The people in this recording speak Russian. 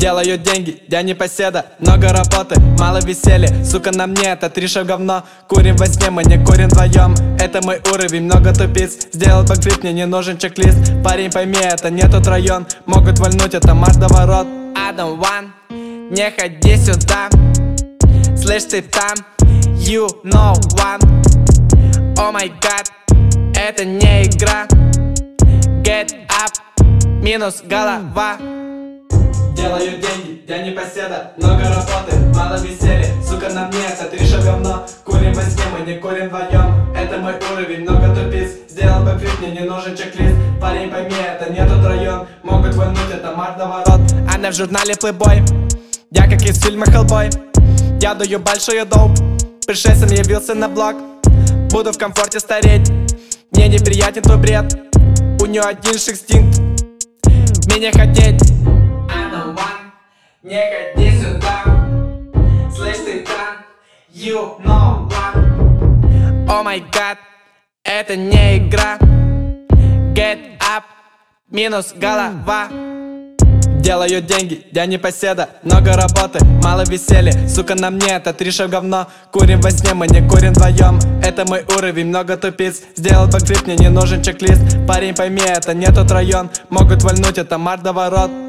Делаю деньги, я не поседа. Много работы, мало веселья. Сука, на мне это 3 шага говно. Курим во сне, мы не курим вдвоем. Это мой уровень, много тупиц. Сделал бэкфлип, мне не нужен чек-лист. Парень, пойми, это не тот район. Могут вальнуть, это марш до ворот. I don't want, не ходи сюда. Слышь, ты там, you know one. О май гад, это не игра. Get up, минус голова. Делаю деньги, я не поседа. Много работы, мало веселья. Сука, на мне это 3 шага говно. Курим во сне, мы не курим вдвоем. Это мой уровень, много тупиц. Сделал бэкфлип, мне не нужен чек-лист. Парень, пойми, это не тот район. Могут вальнуть, это марш до ворот. Она в журнале Playboy, я как из фильма Hellboy. Я даю большой доп. Пришельцем явился на блог. Буду в комфорте стареть. Мне неприятен твой бред. У нее один шекстинкт, меня хотеть. I don't want, не ходи сюда. Слышь, ты там, you know one. О май гад, это не игра. Get up, минус голова. Делаю деньги, я не поседа. Много работы, мало веселья. Сука, на мне это 3 шага говно. Курим во сне, мы не курим вдвоем. Это мой уровень, много тупиц. Сделал бэкфлип, мне не нужен чек-лист. Парень, пойми, это не тот район. Могут вальнуть, это марш до ворот.